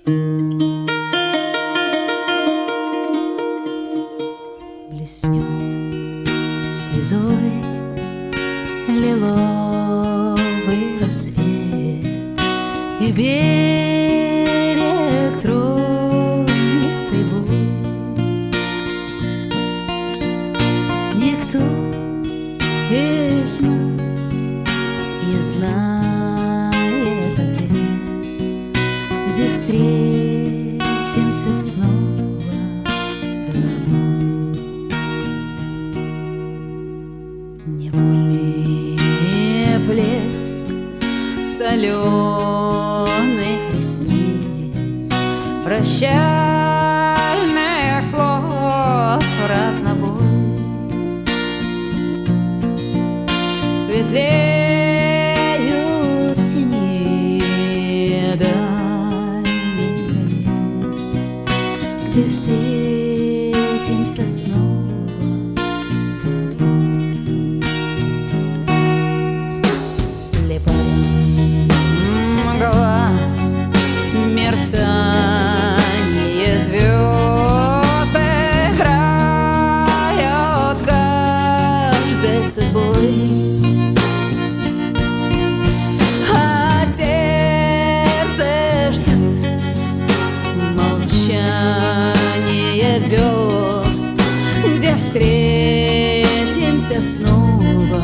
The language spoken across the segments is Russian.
Блеснет слезой лиловый рассвет, и берег тронет прибой. Никто из нас не знает ответ, где встретимся снова с тобой. Невольный плеск соленых ресниц, прощальных слов разнобой, светлеют тени дальних границ, где встретимся снова с тобой. Слепая мгла, мерцание звезд играют каждой судьбой, а сердце ждет молчание верст, где встретимся снова.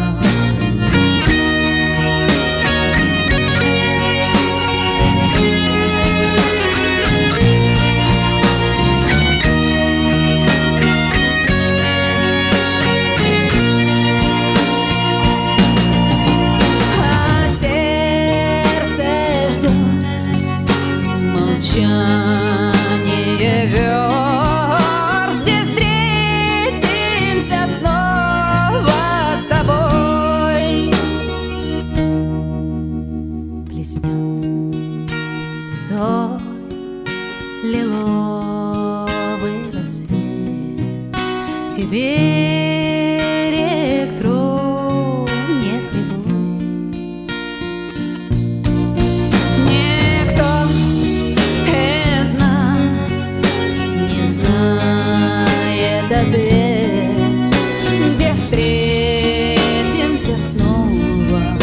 Молчание верст, где встретимся снова с тобой. Блеснет слезой лиловый рассвет, и берег тронет прибой. Ответ, где встретимся снова